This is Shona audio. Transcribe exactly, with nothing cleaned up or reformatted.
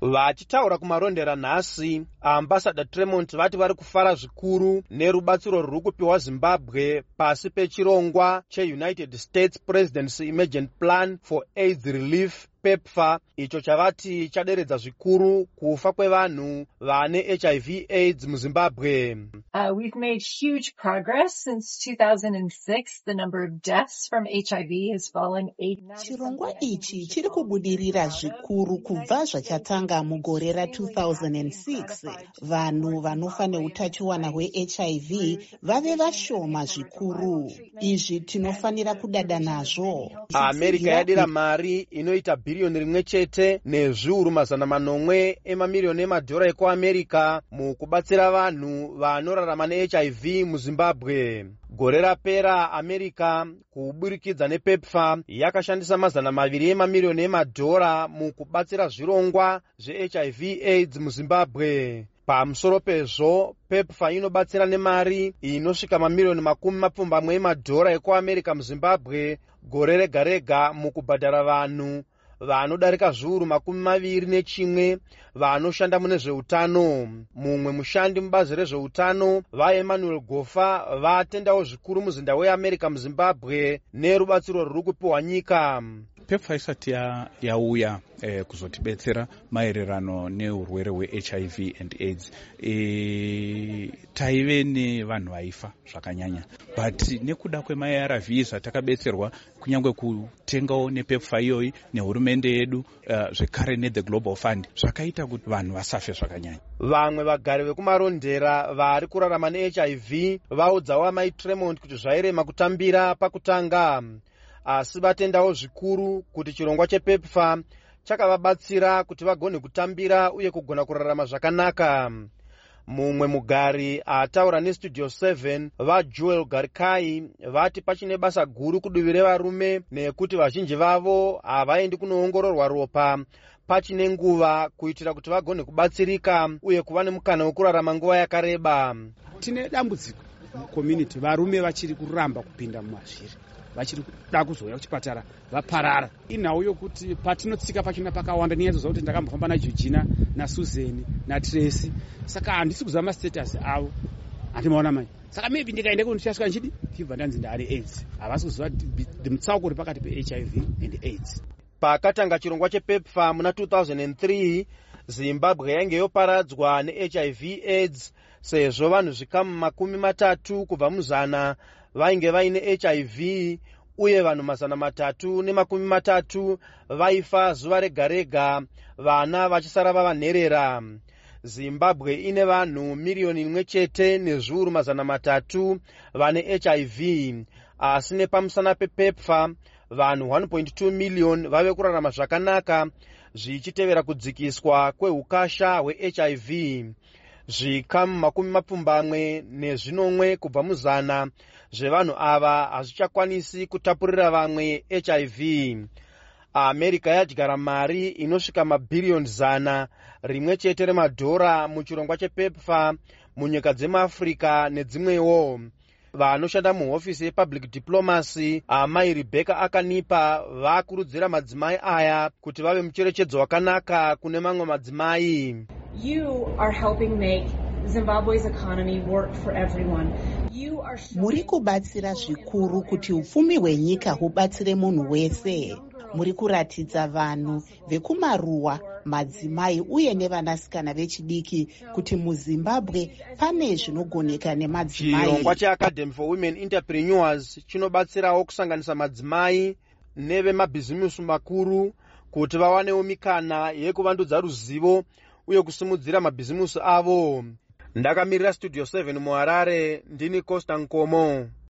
Vachitaura kumarondera nhasi, Ambassador Tremont vati vari kufara zvikuru nerubatsiro rwuri kupiwa Zimbabwe pasi pechirongwa cheUnited States Presidency Emergent Plan for AIDS Relief PEPFAR, icho chavati chaderedza zvikuru kufa kwevanhu vane H I V AIDS muZimbabwe. Uh, we've made huge progress since two thousand six. The number of deaths from H I V has fallen eight. Chirongwa ichi chiri kubudirira zvikuru kubva zvachatanga mugore ra two thousand six. Vanhu vanofa neutachiwana hwe-H I V vave vashoma zvikuru. Izvi tinofanira kudada nazvo. Amerika yadira mari inoita bhiriyoni rimwe chete nezviuru mazana manomwe emamiliyoni emadhora ekuAmerika mukubatsira vanhu vanorarama ne-H I V muZimbabwe. Gore rapera Amerika kuburikidza nePEPFAR yakashandisa mazana maviri emamiliyoni emadhora mukubatsira zvirongwa zve-H I V AIDS muZimbabwe. Pamusoro pezvo, PEPFAR inobatsira nemari inosvika mamiliyoni makumi mapfumbamwe emadhora ekuAmerika muZimbabwe gore rega rega mukubhadhara vanhu vanodarika zviuru makumi maviri nechimwe vanoshanda mune zveutano. Mumwe mushandi mubazi rezveutano vaEmmanuel Gofa vatendawo zvikuru muzinda weAmerika muZimbabwe nerubatsiro rwuri kupiwa nyika. PEPFAR isati yauya eh, kuzotibetsera maererano neurwere hwe-H I V and AIDS. E, taive nevanhu vaifa zvakanyanya, but nekuda kwema-A R Vs atakabetserwa kunyange kutengawo nePEPFAR iyoyi nehurumende yedu uh, zvekare neThe Global Fund zvakaita kuti vanhu vasafe zvakanyanya. Vamwe vagari vekumarondera vari kurarama ne-H I V vaudzawo amai Tremont kuti zvairema kutambira pakutanga, asi vatendawo zvikuru kuti chirongwa chePEPFAR chakavabatsira kuti vagone kutambira uye kugona kurarama zvakanaka. Mumwe mugari ataura neStudio seven vaJoel Garkai vati pachine basa guru kudivi revarume nekuti vazhinji vavo havaendi kunoongororwa ropa pachine nguva kuitira kuti vagone kubatsirika uye kuva nemukana wekurarama nguva yakareba. Tine dambudziko mucommunity, varume vachiri kuramba kupinda mumazviri, vachiri kuda kuzouya kuchipatara vaparara. Inhau yokuti patinotsika pachina pakawanda nenyaya dzokuti ndakambofamba naJeorgina naSusan naTracy, saka handisi kuziva mastatus avo, handimaona mai. Saka maybe ndikaenda kundichasvika nchidi ndibva ndanzi ndari AIDS, havasi kuziva mutsauko uri pakati pe-H I V and AIDS. Pakatanga chirongwa chePEPFAR muna two thousand three, Zimbabwe yainge yoparadzwa ne-H I V AIDS sezvo vanhu zvikamu makumi matatu kubva muzana vainge vaine H I V uye vanhu mazana matatu nemakumi matatu vaifa zuva rega rega, vana vachisara vavanherera. Zimbabwe ine vanhu miliyoni imwe chete nezviuru mazana matatu vane H I V, asi nepamusana pePEPFAR vanhu one point two million vave kurarama zvakanaka zvichitevera kudzikiswa kweukasha hwe-H I V. Zvikamu makumi mapfumbamwe nezvinomwe kubva muzana zvevanhu ava hazvichakwanisi kutapurira vamwe H I V. Amerika yadyara mari inosvika mabhiriyoni zana rimwe chete remadhora muchirongwa chePEPFAR munyika dzemuAfrica nedzimwewo. Vanoshanda muhofisi yepublic diplomacy amai Rebecca Akanipa vakurudzira madzimai aya kuti vave mucherechedzo wakanaka kune mamwe madzimai. You are helping make Zimbabwe's economy work for everyone. You are muri kubatsira zvikuru kuti upfumi hwenyika hubatsire munhu wese. Muri kuratidza vanhu vekumaruwa, madzimai uye nevanasikana vechidiki kuti muZimbabwe pane zvinogoneka nemadzimai. Chirongwa cheAcademy for Women Entrepreneurs chinobatsirawo kusanganisa madzimai nevemabhizimusi makuru kuti vawanewo mikana yekuvandudza ruzivo uye kusimudzira mabhizimusi avo. Ndakamirira Studio seven muHarare, ndini Costa Nkomo.